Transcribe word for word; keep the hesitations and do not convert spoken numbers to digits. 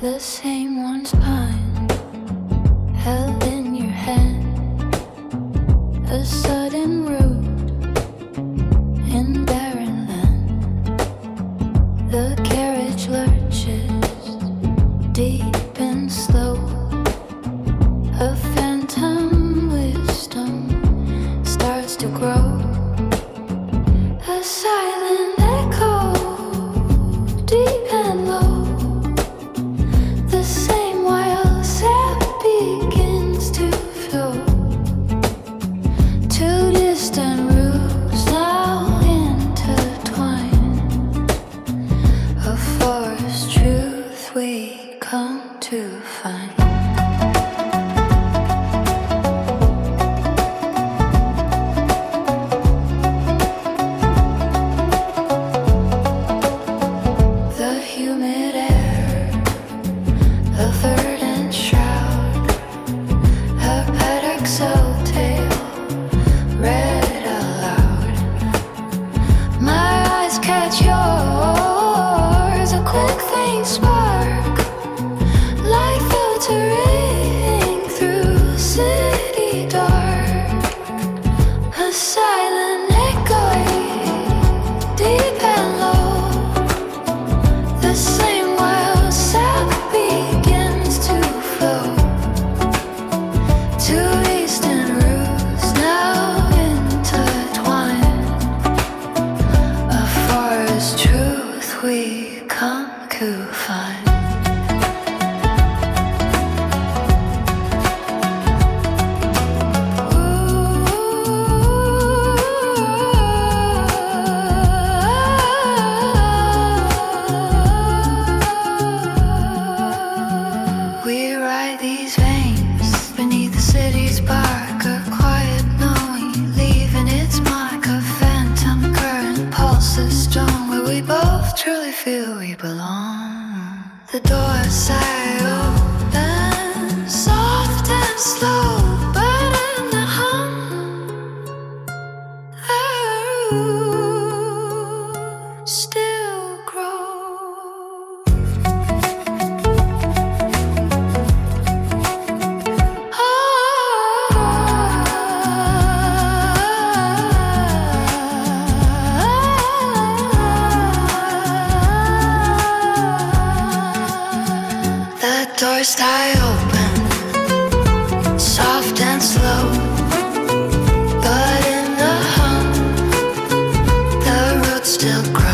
the same one spine held in your hand, a sudden route in barren land. The carriage lurches deep and slow, a phantom wisdom starts to grow, a silent echo deep and low. The same wild sap begins to flow. Two distant roots now intertwine, a forest truth we come to find. The humid air, a verdant shroud, her pet exhale read aloud. My eyes catch yours, a quick faint spark, light filtering through city dark. A silent echo, deep and low. The same wild sap begins to flow. Two eastern roots now intertwine, a forest truth we come to find. We ride these veins beneath the city's bark, a quiet knowing leaving its mark, a phantom current pulses strong, where we both truly feel we belong. The doors sigh open, soft and slow, but in the hum, the root still grows. The doors die open, soft and slow, but in the hum, the roots still grow.